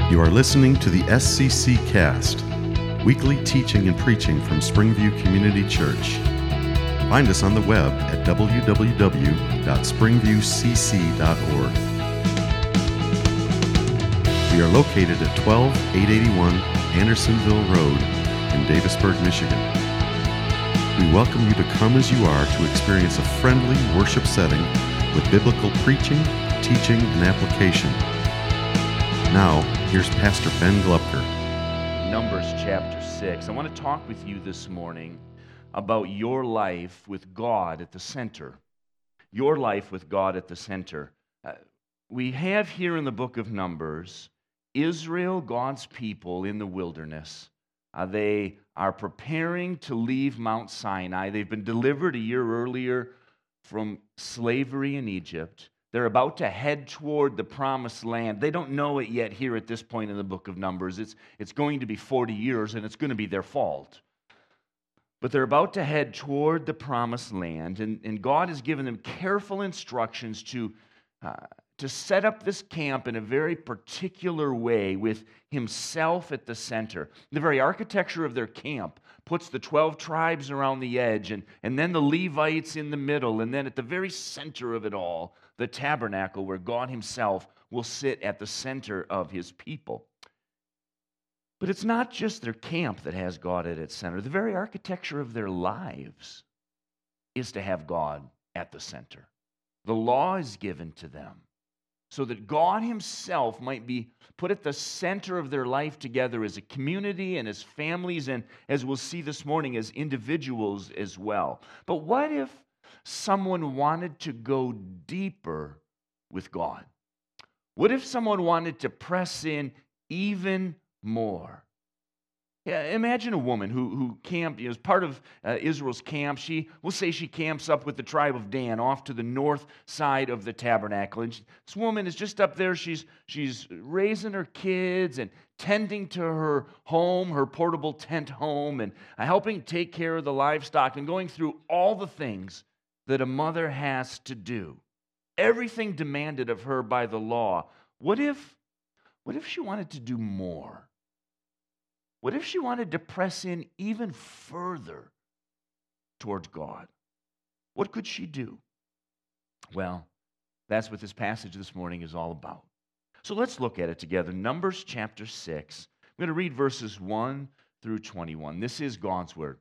You are listening to the SCC Cast, weekly teaching and preaching from Springview Community Church. Find us on the web at www.springviewcc.org. We are located at 12881 Andersonville Road in Davisburg, Michigan. We welcome you to come as you are to experience a friendly worship setting with biblical preaching, teaching, and application. Now, here's Pastor Ben Glupker. Numbers chapter 6. I want to talk with you this morning about your life with God at the center. Your life with God at the center. We have here in the book of Numbers, Israel, God's people in the wilderness. They are preparing to leave Mount Sinai. They've been delivered a year earlier from slavery in Egypt. They're about to head toward the promised land. They don't know it yet here at this point in the book of Numbers. It's going to be 40 years, and it's going to be their fault. But they're about to head toward the promised land, and God has given them careful instructions to set up this camp in a very particular way with himself at the center. The very architecture of their camp puts the 12 tribes around the edge, and then the Levites in the middle, and then at the very center of it all, the tabernacle where God himself will sit at the center of his people. But it's not just their camp that has God at its center. The very architecture of their lives is to have God at the center. The law is given to them so that God himself might be put at the center of their life together as a community and as families and, as we'll see this morning, as individuals as well. But what if someone wanted to go deeper with God? What if someone wanted to press in even more? Yeah, imagine a woman who camped, as part of Israel's camp. We'll say she camps up with the tribe of Dan off to the north side of the tabernacle. And this woman is just up there. She's raising her kids and tending to her home, her portable tent home, and helping take care of the livestock and going through all the things that a mother has to do. Everything demanded of her by the law. What if she wanted to do more? What if she wanted to press in even further towards God? What could she do? Well, that's what this passage this morning is all about. So let's look at it together. Numbers chapter 6. I'm going to read verses 1 through 21. This is God's word.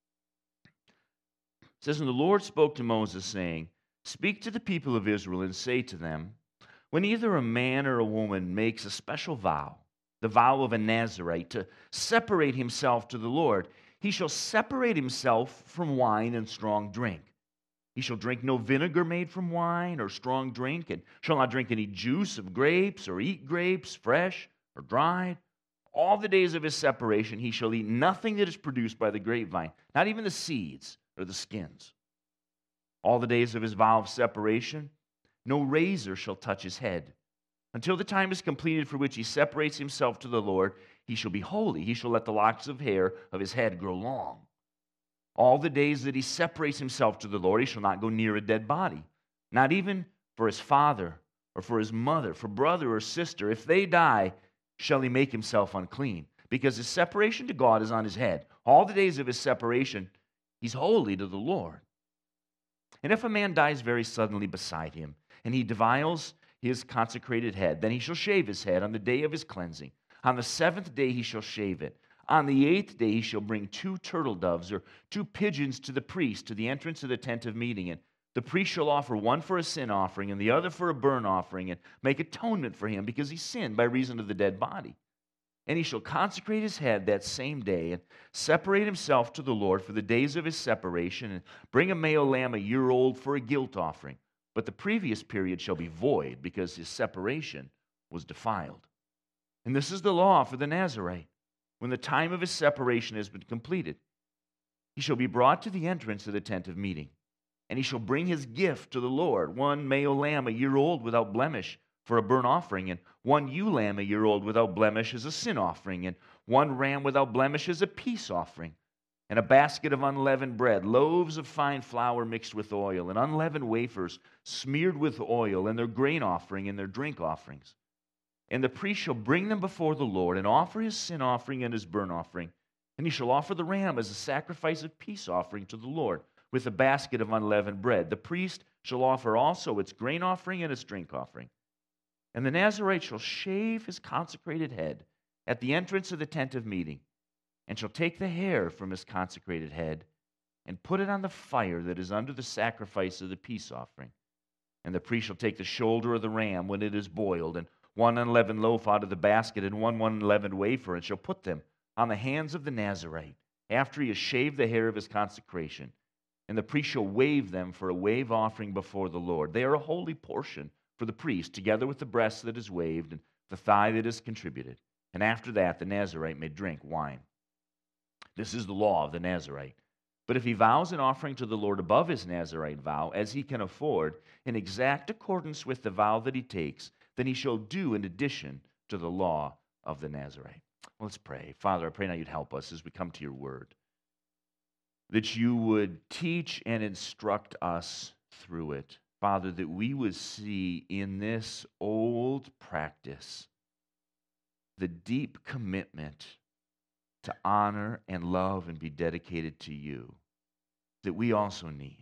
It says, "And the Lord spoke to Moses, saying, Speak to the people of Israel and say to them, when either a man or a woman makes a special vow, the vow of a Nazirite, to separate himself to the Lord, he shall separate himself from wine and strong drink. He shall drink no vinegar made from wine or strong drink, and shall not drink any juice of grapes or eat grapes, fresh or dried. All the days of his separation he shall eat nothing that is produced by the grapevine, not even the seeds or the skins. All the days of his vow of separation, no razor shall touch his head. Until the time is completed for which he separates himself to the Lord, he shall be holy. He shall let the locks of hair of his head grow long. All the days that he separates himself to the Lord, he shall not go near a dead body, not even for his father or for his mother, for brother or sister. If they die, shall he make himself unclean, because his separation to God is on his head. All the days of his separation, he's holy to the Lord. And if a man dies very suddenly beside him, and he defiles his consecrated head, then he shall shave his head on the day of his cleansing. On the 7th day he shall shave it. On the 8th day he shall bring 2 turtle doves or 2 pigeons to the priest to the entrance of the tent of meeting. And the priest shall offer one for a sin offering and the other for a burnt offering, and make atonement for him because he sinned by reason of the dead body. And he shall consecrate his head that same day and separate himself to the Lord for the days of his separation, and bring a male lamb a year old for a guilt offering. But the previous period shall be void because his separation was defiled. And this is the law for the Nazirite. When the time of his separation has been completed, he shall be brought to the entrance of the tent of meeting. And he shall bring his gift to the Lord, one male lamb a year old without blemish for a burnt offering, and one ewe lamb a year old without blemish as a sin offering, and one ram without blemish as a peace offering. And a basket of unleavened bread, loaves of fine flour mixed with oil, and unleavened wafers smeared with oil, and their grain offering and their drink offerings. And the priest shall bring them before the Lord and offer his sin offering and his burnt offering. And he shall offer the ram as a sacrifice of peace offering to the Lord with a basket of unleavened bread. The priest shall offer also its grain offering and its drink offering. And the Nazarite shall shave his consecrated head at the entrance of the tent of meeting, and shall take the hair from his consecrated head and put it on the fire that is under the sacrifice of the peace offering. And the priest shall take the shoulder of the ram when it is boiled, and one unleavened loaf out of the basket, and one unleavened wafer, and shall put them on the hands of the Nazarite, after he has shaved the hair of his consecration. And the priest shall wave them for a wave offering before the Lord. They are a holy portion for the priest, together with the breast that is waved, and the thigh that is contributed. And after that, the Nazarite may drink wine. This is the law of the Nazarite. But if he vows an offering to the Lord above his Nazarite vow, as he can afford, in exact accordance with the vow that he takes, then he shall do in addition to the law of the Nazarite. Well, let's pray. Father, I pray now you'd help us as we come to your word, that you would teach and instruct us through it. Father, that we would see in this old practice the deep commitment to honor and love and be dedicated to you that we also need.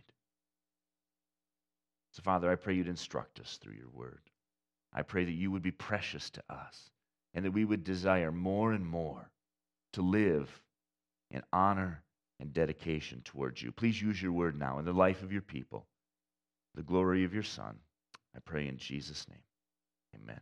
So, Father, I pray you'd instruct us through your word. I pray that you would be precious to us and that we would desire more and more to live in honor and dedication towards you. Please use your word now in the life of your people, the glory of your Son. I pray in Jesus' name. Amen.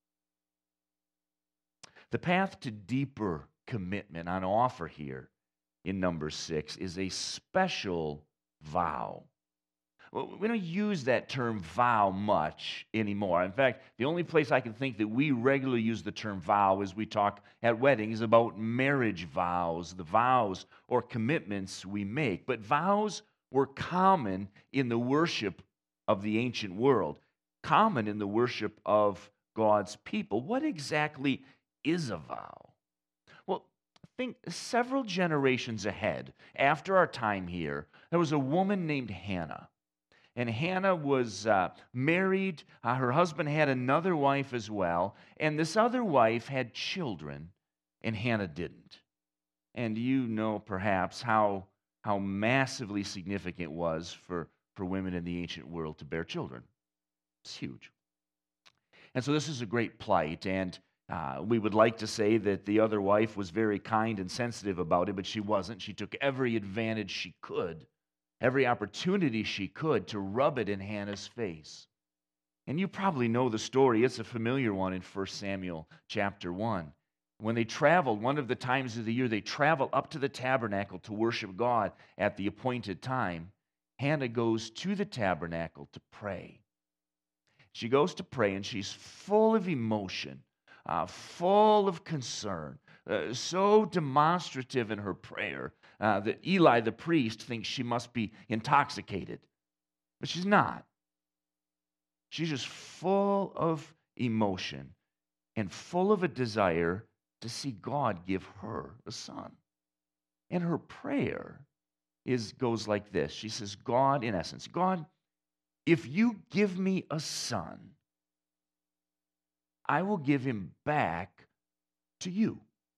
The path to deeper commitment on offer here in Numbers 6 is a special vow. Well, we don't use that term vow much anymore. In fact, the only place I can think that we regularly use the term vow as we talk at weddings about marriage vows, the vows or commitments we make. But vows were common in the worship of the ancient world, common in the worship of God's people. What exactly is a vow? Well, think several generations ahead, after our time here, there was a woman named Hannah. And Hannah was married. Her husband had another wife as well. And this other wife had children, and Hannah didn't. And you know perhaps how massively significant it was for women in the ancient world to bear children. It's huge. And so this is a great plight. And we would like to say that the other wife was very kind and sensitive about it, but she wasn't. She took every advantage she could, every opportunity she could to rub it in Hannah's face. And you probably know the story. It's a familiar one in 1 Samuel chapter 1. When they traveled, one of the times of the year, they travel up to the tabernacle to worship God at the appointed time. Hannah goes to the tabernacle to pray. She goes to pray, and she's full of emotion, full of concern, so demonstrative in her prayer that Eli the priest thinks she must be intoxicated. But she's not. She's just full of emotion and full of a desire to see God give her a son. And her prayer goes like this. She says, God, in essence, God, if you give me a son, I will give him back to you.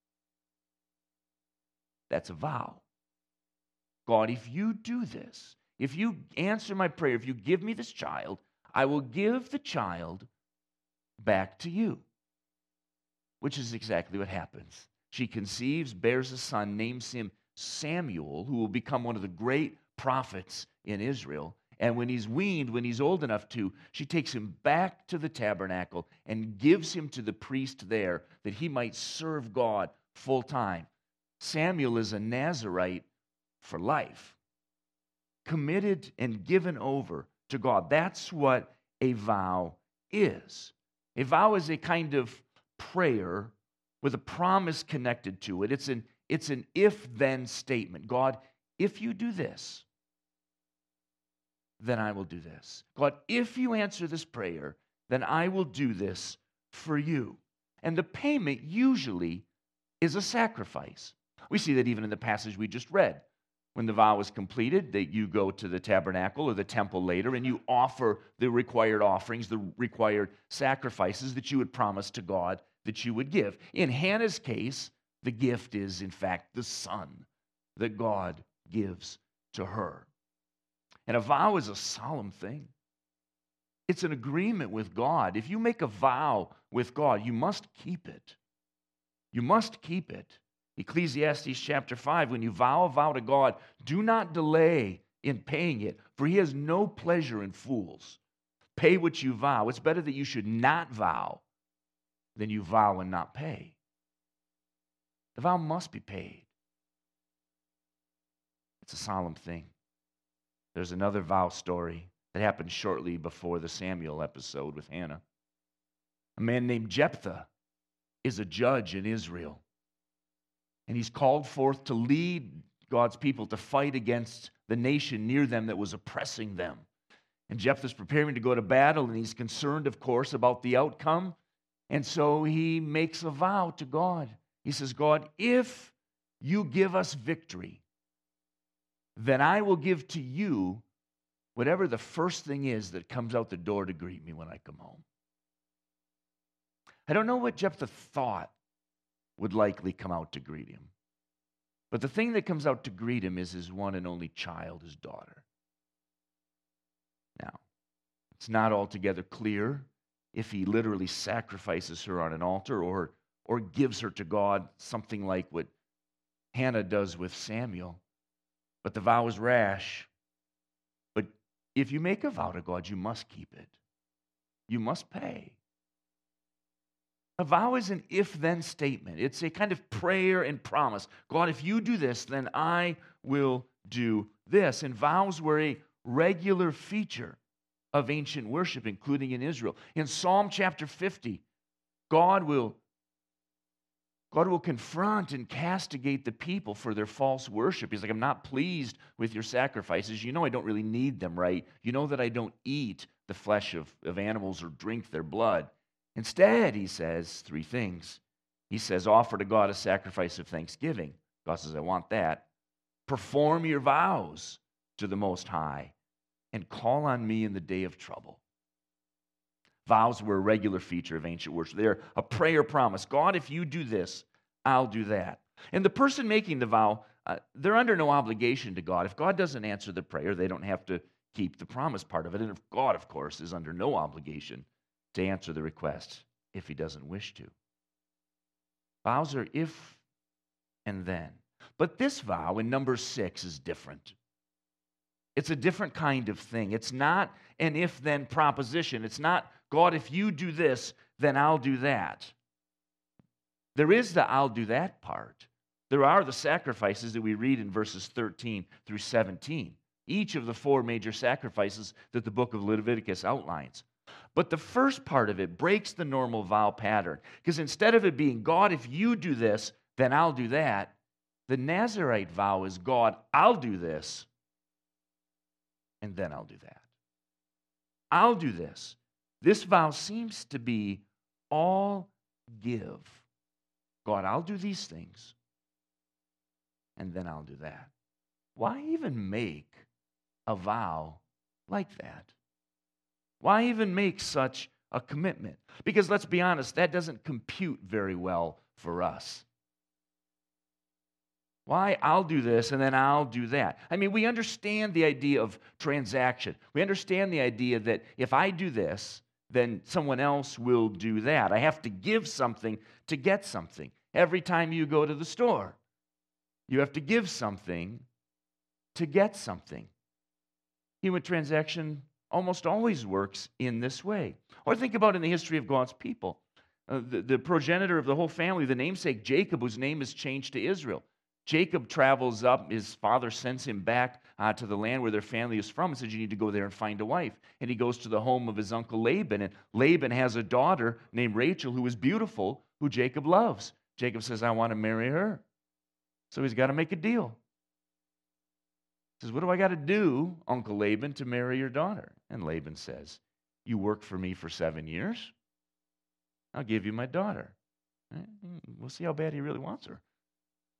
That's a vow. God, if you do this, if you answer my prayer, if you give me this child, I will give the child back to you. Which is exactly what happens. She conceives, bears a son, names him Samuel, who will become one of the great prophets in Israel. And when he's weaned, when he's old enough to, she takes him back to the tabernacle and gives him to the priest there that he might serve God full time. Samuel is a Nazarite for life, committed and given over to God. That's what a vow is. A vow is a kind of prayer with a promise connected to it. It's an if-then statement. God, if you do this, then I will do this. God, if you answer this prayer, then I will do this for you. And the payment usually is a sacrifice. We see that even in the passage we just read. When the vow is completed, that you go to the tabernacle or the temple later and you offer the required offerings, the required sacrifices that you would promise to God that you would give. In Hannah's case, the gift is, in fact, the son that God gives to her. And a vow is a solemn thing. It's an agreement with God. If you make a vow with God, you must keep it. You must keep it. Ecclesiastes chapter 5, when you vow a vow to God, do not delay in paying it, for he has no pleasure in fools. Pay what you vow. It's better that you should not vow than you vow and not pay. The vow must be paid. It's a solemn thing. There's another vow story that happened shortly before the Samuel episode with Hannah. A man named Jephthah is a judge in Israel. And he's called forth to lead God's people to fight against the nation near them that was oppressing them. And Jephthah's preparing to go to battle, and he's concerned, of course, about the outcome. And so he makes a vow to God. He says, God, if you give us victory, then I will give to you whatever the first thing is that comes out the door to greet me when I come home. I don't know what Jephthah thought would likely come out to greet him. But the thing that comes out to greet him is his one and only child, his daughter. Now, it's not altogether clear if he literally sacrifices her on an altar or gives her to God, something like what Hannah does with Samuel. But the vow is rash. But if you make a vow to God, you must keep it. You must pay. A vow is an if-then statement. It's a kind of prayer and promise. God, if you do this, then I will do this. And vows were a regular feature of ancient worship, including in Israel. In Psalm chapter 50, God will confront and castigate the people for their false worship. He's like, I'm not pleased with your sacrifices. You know I don't really need them, right? You know that I don't eat the flesh of animals or drink their blood. Instead, he says three things. He says, offer to God a sacrifice of thanksgiving. God says, I want that. Perform your vows to the Most High and call on me in the day of trouble. Vows were a regular feature of ancient worship. They're a prayer promise. God, if you do this, I'll do that. And the person making the vow, they're under no obligation to God. If God doesn't answer the prayer, they don't have to keep the promise part of it. And if God, of course, is under no obligation to answer the request if he doesn't wish to. Vows are if and then. But this vow in Numbers 6 is different. It's a different kind of thing. It's not an if-then proposition. It's not, God, if you do this, then I'll do that. There is the I'll do that part. There are the sacrifices that we read in verses 13 through 17. Each of the four major sacrifices that the book of Leviticus outlines. But the first part of it breaks the normal vow pattern. Because instead of it being, God, if you do this, then I'll do that, the Nazirite vow is, God, I'll do this, and then I'll do that. I'll do this. This vow seems to be all give. God, I'll do these things, and then I'll do that. Why even make a vow like that? Why even make such a commitment? Because let's be honest, that doesn't compute very well for us. Why? I'll do this and then I'll do that. I mean, we understand the idea of transaction. We understand the idea that if I do this, then someone else will do that. I have to give something to get something. Every time you go to the store, you have to give something to get something. Human transaction almost always works in this way. Or think about in the history of God's people. The progenitor of the whole family, the namesake Jacob, whose name is changed to Israel. Jacob travels up. His father sends him back to the land where their family is from and says, you need to go there and find a wife. And he goes to the home of his uncle Laban. And Laban has a daughter named Rachel who is beautiful, who Jacob loves. Jacob says, I want to marry her. So he's got to make a deal. He says, what do I got to do, Uncle Laban, to marry your daughter? And Laban says, you work for me for 7 years. I'll give you my daughter. We'll see how bad he really wants her.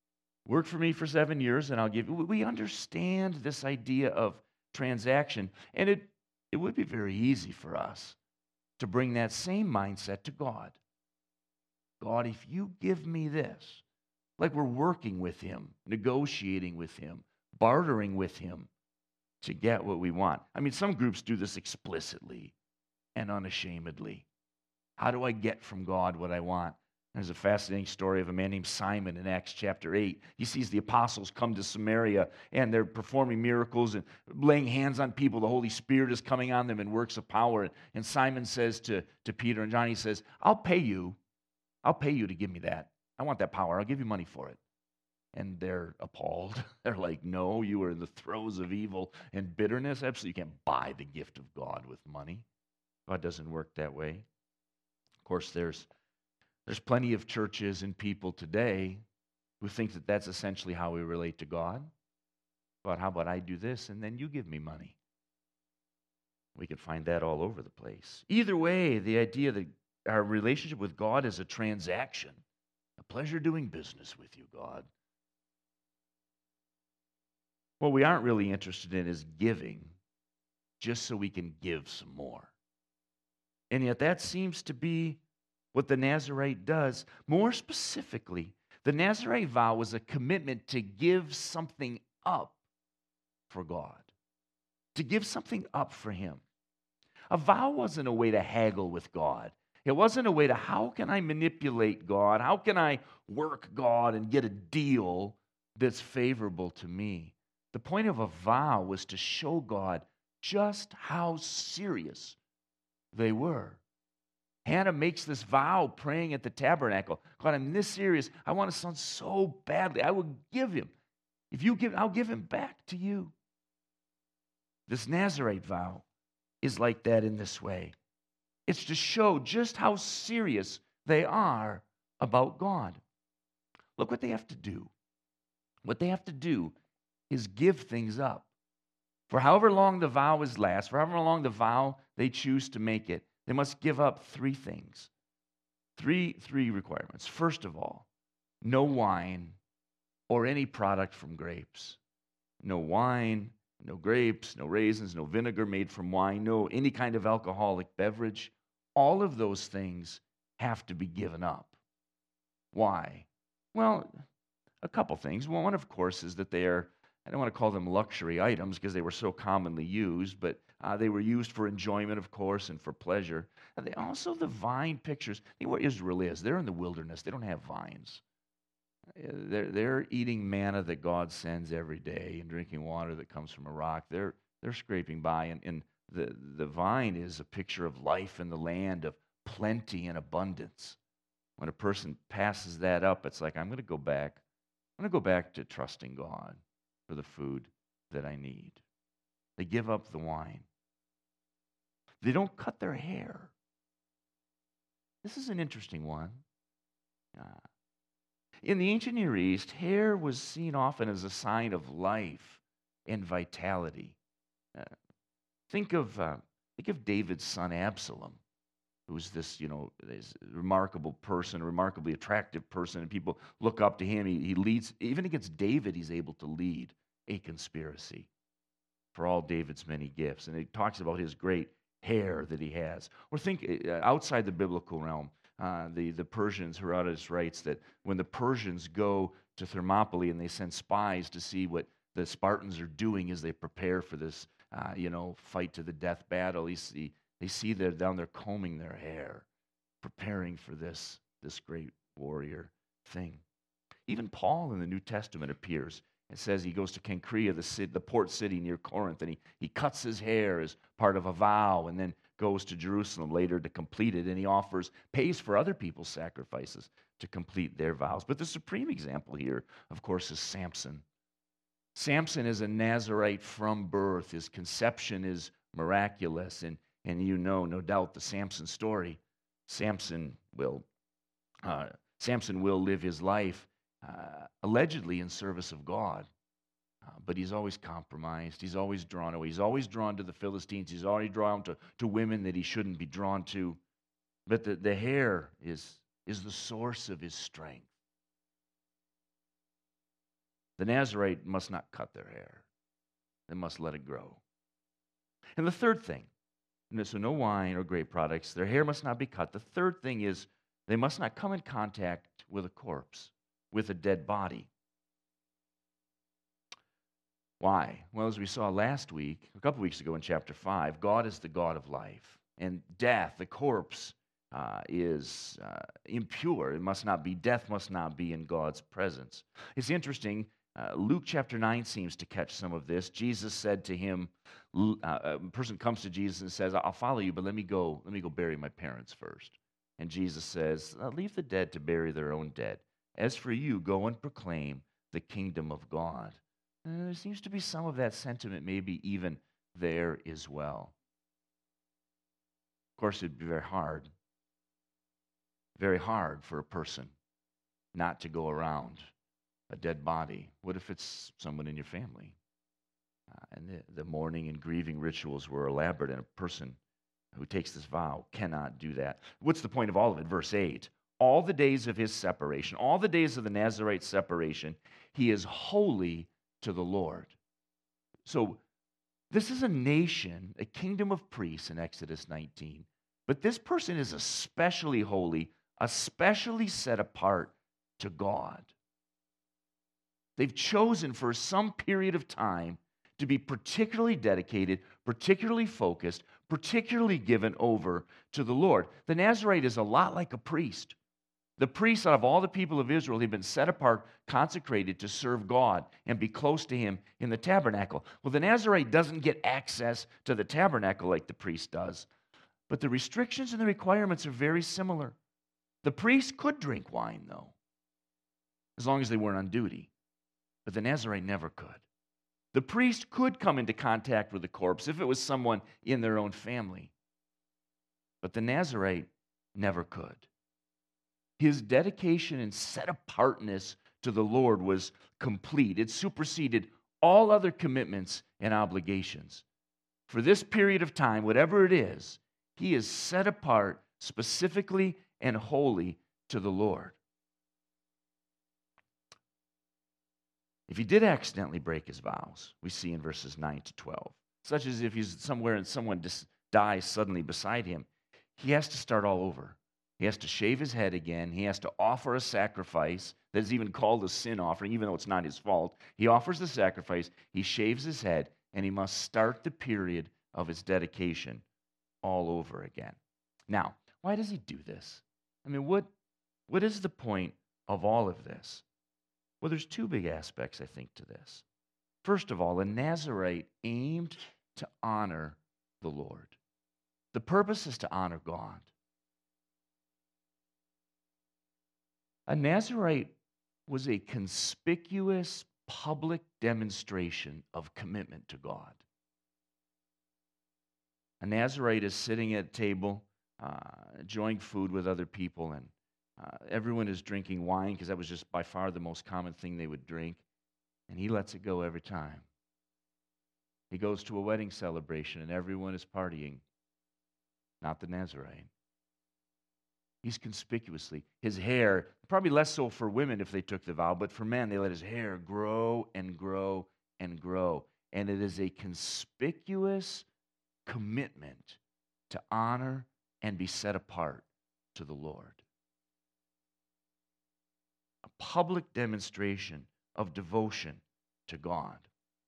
Work for me for 7 years and I'll give you. We understand this idea of transaction, and it would be very easy for us to bring that same mindset to God. God, if you give me this, like we're working with him, negotiating with him, bartering with him to get what we want. I mean, some groups do this explicitly and unashamedly. How do I get from God what I want? There's a fascinating story of a man named Simon in Acts chapter 8. He sees the apostles come to Samaria, and they're performing miracles and laying hands on people. The Holy Spirit is coming on them in works of power. And Simon says to Peter and John, he says, I'll pay you to give me that. I want that power. I'll give you money for it. And they're appalled. They're like, no, you are in the throes of evil and bitterness. Absolutely, you can't buy the gift of God with money. God doesn't work that way. Of course, there's plenty of churches and people today who think that that's essentially how we relate to God. But how about I do this and then you give me money? We can find that all over the place. Either way, the idea that our relationship with God is a transaction. A pleasure doing business with you, God. What we aren't really interested in is giving just so we can give some more. And yet that seems to be what the Nazirite does. More specifically, the Nazirite vow was a commitment to give something up for God, to give something up for him. A vow wasn't a way to haggle with God. It wasn't a way to, how can I manipulate God? How can I work God and get a deal that's favorable to me? The point of a vow was to show God just how serious they were. Hannah makes this vow praying at the tabernacle. God, I'm this serious. I want a son so badly. I will give him. If you give, I'll give him back to you. This Nazirite vow is like that in this way. It's to show just how serious they are about God. Look what they have to do. What they have to do is give things up. For however long the vow is last, for however long the vow they choose to make it, they must give up three things. Three requirements. First of all, no wine or any product from grapes. No wine, no grapes, no raisins, no vinegar made from wine, no any kind of alcoholic beverage. All of those things have to be given up. Why? Well, a couple things. One, of course, is that they are, I don't want to call them luxury items because they were so commonly used, but they were used for enjoyment, of course, and for pleasure. And they also, the vine pictures, what Israel is, they're in the wilderness. They don't have vines. They're eating manna that God sends every day and drinking water that comes from a rock. They're scraping by, and the vine is a picture of life in the land, of plenty and abundance. When a person passes that up, it's like, I'm going to go back to trusting God for the food that I need. They give up the wine. They don't cut their hair. This is an interesting one. In the ancient Near East, hair was seen often as a sign of life and vitality. Think of David's son Absalom, who's this remarkable person, a remarkably attractive person, and people look up to him. He leads, even against David, he's able to lead a conspiracy for all David's many gifts. And he talks about his great hair that he has. Or think outside the biblical realm, the Persians, Herodotus writes that when the Persians go to Thermopylae and they send spies to see what the Spartans are doing as they prepare for this, fight to the death battle, they see they're down there combing their hair, preparing for this great warrior thing. Even Paul in the New Testament appears. It says he goes to Cenchrea, the port city near Corinth, and he cuts his hair as part of a vow, and then goes to Jerusalem later to complete it, and he pays for other people's sacrifices to complete their vows. But the supreme example here, of course, is Samson. Samson is a Nazirite from birth. His conception is miraculous, and no doubt, the Samson story. Samson will live his life allegedly in service of God, but he's always compromised. He's always drawn away. He's always drawn to the Philistines. He's already drawn to women that he shouldn't be drawn to. But the hair is the source of his strength. The Nazarite must not cut their hair. They must let it grow. And the third thing, so no wine or grape products, their hair must not be cut. The third thing is they must not come in contact with a corpse, with a dead body. Why? Well, as we saw last week, a couple weeks ago in chapter 5, God is the God of life. And death, the corpse, is impure. It must not be, death must not be in God's presence. It's interesting, Luke chapter 9 seems to catch some of this. Jesus said to him, a person comes to Jesus and says, I'll follow you, but let me go bury my parents first. And Jesus says, leave the dead to bury their own dead. As for you, go and proclaim the kingdom of God. And there seems to be some of that sentiment maybe even there as well. Of course, it'd be very hard for a person not to go around a dead body. What if it's someone in your family? And the mourning and grieving rituals were elaborate, and a person who takes this vow cannot do that. What's the point of all of it? Verse 8, all the days of his separation, all the days of the Nazarite separation, he is holy to the Lord. So this is a nation, a kingdom of priests in Exodus 19, but this person is especially holy, especially set apart to God. They've chosen for some period of time to be particularly dedicated, particularly focused, particularly given over to the Lord. The Nazarite is a lot like a priest. The priests, out of all the people of Israel, they've been set apart, consecrated to serve God and be close to him in the tabernacle. Well, the Nazarite doesn't get access to the tabernacle like the priest does, but the restrictions and the requirements are very similar. The priest could drink wine, though, as long as they weren't on duty, but the Nazarite never could. The priest could come into contact with the corpse if it was someone in their own family, but the Nazarite never could. His dedication and set apartness to the Lord was complete. It superseded all other commitments and obligations. For this period of time, whatever it is, he is set apart specifically and wholly to the Lord. If he did accidentally break his vows, we see in verses 9 to 12, such as if he's somewhere and someone dies suddenly beside him, he has to start all over. He has to shave his head again. He has to offer a sacrifice that is even called a sin offering, even though it's not his fault. He offers the sacrifice, he shaves his head, and he must start the period of his dedication all over again. Now, why does he do this? I mean, what is the point of all of this? Well, there's two big aspects, I think, to this. First of all, a Nazarite aimed to honor the Lord. The purpose is to honor God. A Nazarite was a conspicuous public demonstration of commitment to God. A Nazarite is sitting at a table, enjoying food with other people, and everyone is drinking wine because that was just by far the most common thing they would drink, and he lets it go every time. He goes to a wedding celebration, and everyone is partying, not the Nazarite. He's conspicuously, his hair, probably less so for women if they took the vow, but for men, they let his hair grow and grow and grow. And it is a conspicuous commitment to honor and be set apart to the Lord. A public demonstration of devotion to God.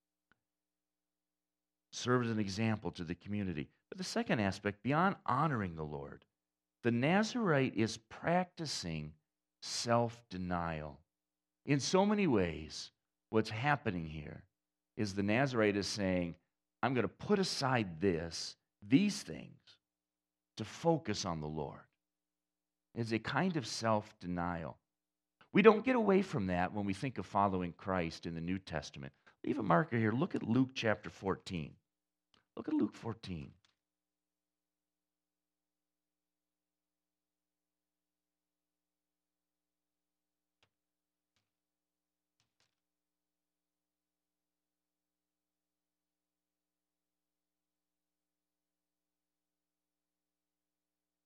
Served as an example to the community. But the second aspect, beyond honoring the Lord, the Nazarite is practicing self-denial. In so many ways, what's happening here is the Nazarite is saying, I'm going to put aside these things, to focus on the Lord. It's a kind of self-denial. We don't get away from that when we think of following Christ in the New Testament. Leave a marker here. Look at Luke chapter 14. Look at Luke 14.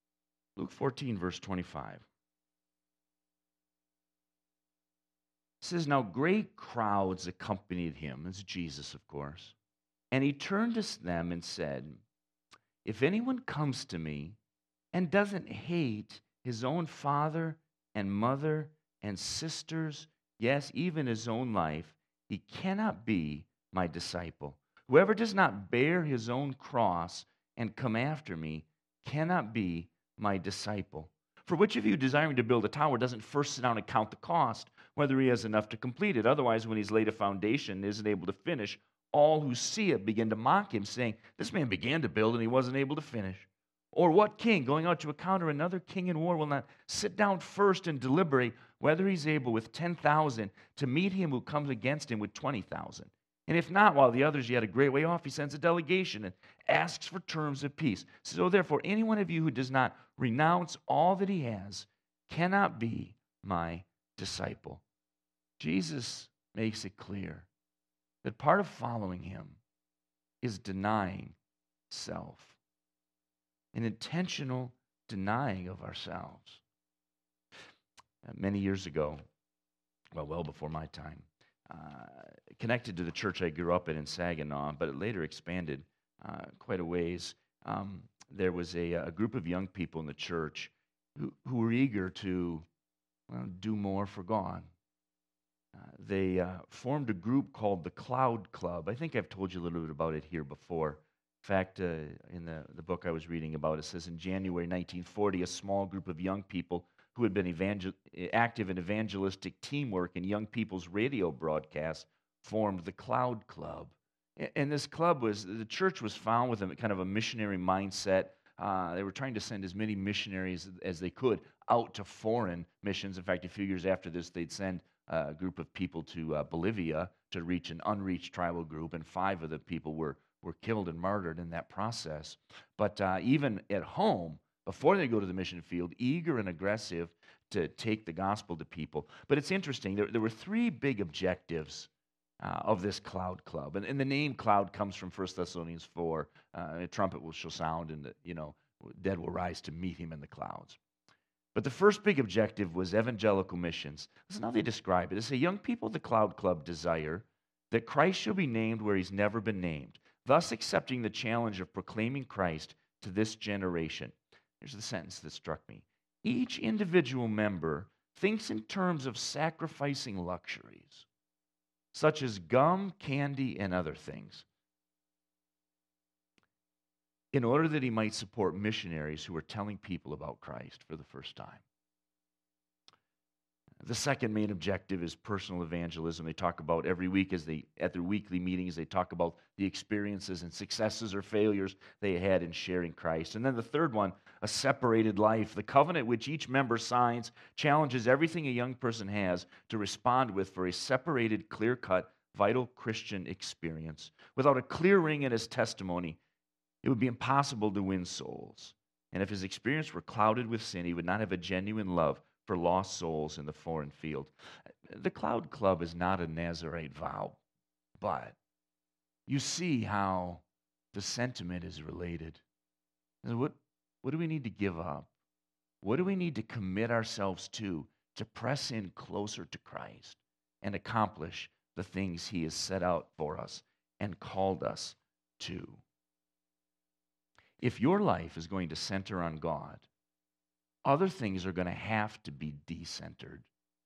Luke 14, verse 25. says, "Now great crowds accompanied him," as Jesus, of course. "And he turned to them and said, 'If anyone comes to me and doesn't hate his own father and mother and sisters, yes, even his own life, he cannot be my disciple. Whoever does not bear his own cross and come after me cannot be my disciple. For which of you desiring to build a tower doesn't first sit down and count the cost, whether he has enough to complete it? Otherwise, when he's laid a foundation and isn't able to finish, all who see it begin to mock him, saying, This man began to build and he wasn't able to finish. Or what king, going out to encounter another king in war, will not sit down first and deliberate whether he's able with 10,000 to meet him who comes against him with 20,000? And if not, while the others yet a great way off, he sends a delegation and asks for terms of peace. So therefore, any one of you who does not renounce all that he has cannot be my disciple." Jesus makes it clear that part of following him is denying self, an intentional denying of ourselves. Many years ago, well before my time, connected to the church I grew up in Saginaw, but it later expanded quite a ways. There was a group of young people in the church who were eager to do more for God. They formed a group called the Cloud Club. I think I've told you a little bit about it here before. In fact, in the book I was reading about, it says in January 1940, a small group of young people who had been active in evangelistic teamwork in young people's radio broadcasts formed the Cloud Club. And this club the church was found with a kind of a missionary mindset. They were trying to send as many missionaries as they could out to foreign missions. In fact, a few years after this, they'd send a group of people to Bolivia to reach an unreached tribal group, and 5 of the people were killed and martyred in that process. But even at home, before they go to the mission field, eager and aggressive to take the gospel to people. But it's interesting, there were 3 big objectives of this Cloud Club. And the name Cloud comes from 1 Thessalonians 4. A trumpet shall sound, and dead will rise to meet him in the clouds. But the first big objective was evangelical missions. Listen how they describe it. They say, young people of the Cloud Club desire that Christ shall be named where he's never been named, thus accepting the challenge of proclaiming Christ to this generation. Here's the sentence that struck me. Each individual member thinks in terms of sacrificing luxuries, such as gum, candy, and other things, in order that he might support missionaries who are telling people about Christ for the first time. The second main objective is personal evangelism. They talk about every week at their weekly meetings, they talk about the experiences and successes or failures they had in sharing Christ. And then the third one, a separated life. The covenant which each member signs challenges everything a young person has to respond with for a separated, clear-cut, vital Christian experience. Without a clear ring in his testimony, it would be impossible to win souls. And if his experience were clouded with sin, he would not have a genuine love for lost souls in the foreign field. The Cloud Club is not a Nazarite vow, but you see how the sentiment is related. What do we need to give up? What do we need to commit ourselves to press in closer to Christ and accomplish the things he has set out for us and called us to? If your life is going to center on God, other things are going to have to be decentered.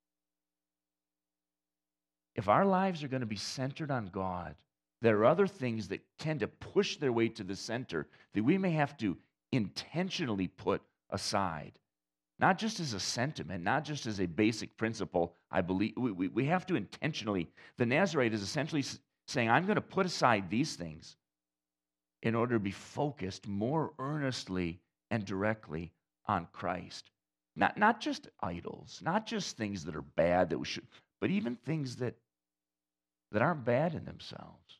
If our lives are going to be centered on God, there are other things that tend to push their way to the center that we may have to intentionally put aside. Not just as a sentiment, not just as a basic principle, I believe. We have to intentionally. The Nazarite is essentially saying, I'm going to put aside these things in order to be focused more earnestly and directly on Christ. Not just idols, not just things that are bad that we should, but even things that aren't bad in themselves.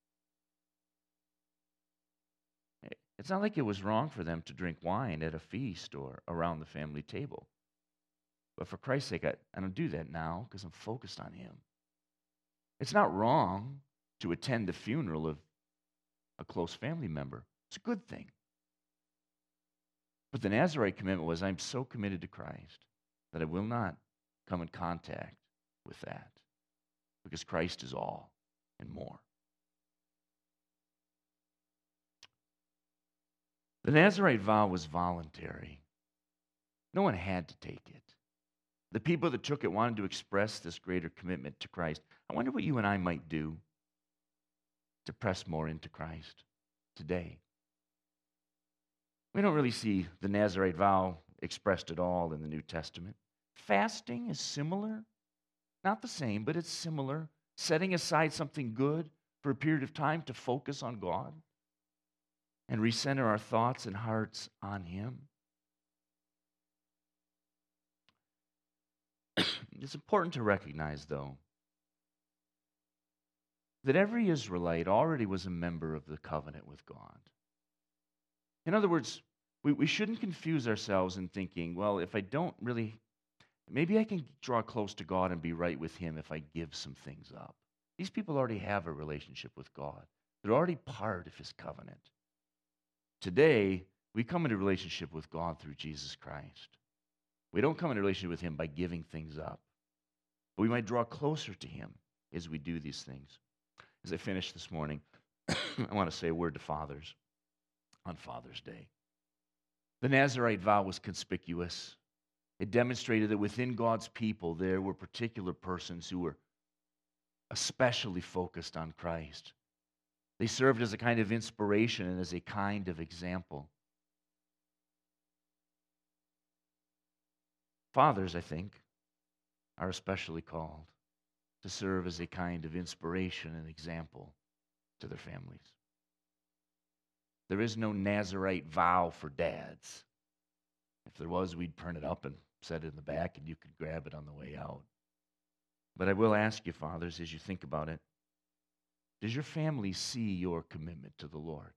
It's not like it was wrong for them to drink wine at a feast or around the family table. But for Christ's sake, I don't do that now because I'm focused on him. It's not wrong to attend the funeral of a close family member. It's a good thing. But the Nazarite commitment was, I'm so committed to Christ that I will not come in contact with that. because Christ is all and more. The Nazirite vow was voluntary. No one had to take it. The people that took it wanted to express this greater commitment to Christ. I wonder what you and I might do to press more into Christ today. We don't really see the Nazirite vow expressed at all in the New Testament. Fasting is similar, not the same, but it's similar. Setting aside something good for a period of time to focus on God and recenter our thoughts and hearts on Him. It's important to recognize, though, that every Israelite already was a member of the covenant with God. In other words, we shouldn't confuse ourselves in thinking, well, if I don't really, maybe I can draw close to God and be right with Him if I give some things up. These people already have a relationship with God. They're already part of His covenant. Today, we come into relationship with God through Jesus Christ. We don't come into relationship with Him by giving things up. But we might draw closer to Him as we do these things. As I finish this morning, I want to say a word to fathers on Father's Day. The Nazirite vow was conspicuous. It demonstrated that within God's people there were particular persons who were especially focused on Christ. They served as a kind of inspiration and as a kind of example. Fathers, I think, are especially called to serve as a kind of inspiration and example to their families. There is no Nazirite vow for dads. If there was, we'd print it up and set it in the back and you could grab it on the way out. But I will ask you, fathers, as you think about it, does your family see your commitment to the Lord?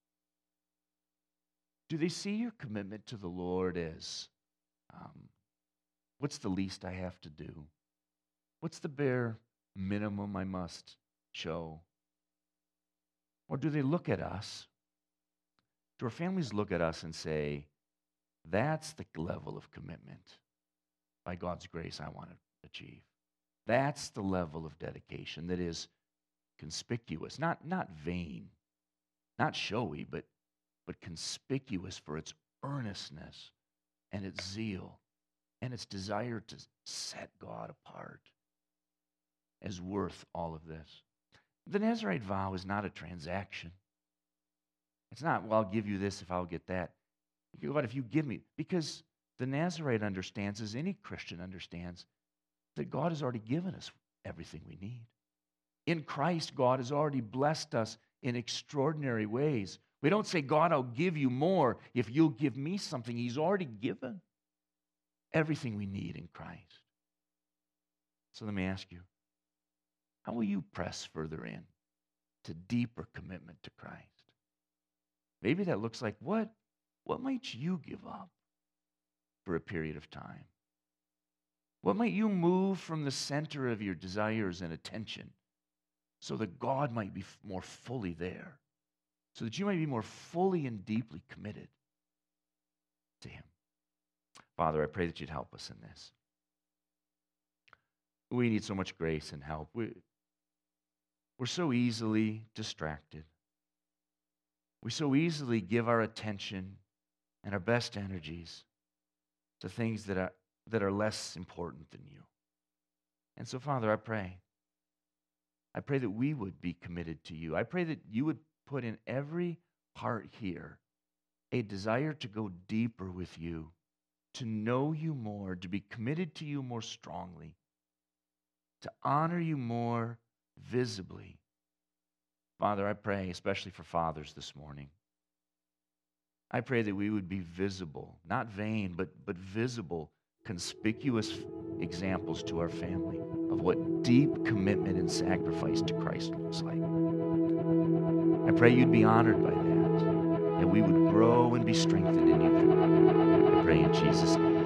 Do they see your commitment to the Lord as, what's the least I have to do? What's the bare minimum I must show? Or do they look at us? Do our families look at us and say, that's the level of commitment by God's grace I want to achieve? That's the level of dedication that is conspicuous, not vain, not showy, but conspicuous for its earnestness and its zeal and its desire to set God apart as worth all of this. The Nazirite vow is not a transaction. It's not, well, I'll give you this if I'll get that. What if you give me? Because the Nazirite understands, as any Christian understands, that God has already given us everything we need. In Christ, God has already blessed us in extraordinary ways. We don't say, God, I'll give you more if you'll give me something. He's already given everything we need in Christ. So let me ask you, how will you press further in to deeper commitment to Christ? Maybe that looks like, what might you give up for a period of time? What might you move from the center of your desires and attention so that God might be more fully there, so that you might be more fully and deeply committed to Him? Father, I pray that you'd help us in this. We need so much grace and help. We're so easily distracted. We so easily give our attention and our best energies to things that are less important than you. And so, Father, I pray that we would be committed to you. I pray that you would put in every heart here a desire to go deeper with you, to know you more, to be committed to you more strongly, to honor you more visibly. Father, I pray, especially for fathers this morning, I pray that we would be visible, not vain, but visible, conspicuous examples to our family of what deep commitment and sacrifice to Christ looks like. I pray you'd be honored by that, and we would grow and be strengthened in you. I pray in Jesus' name.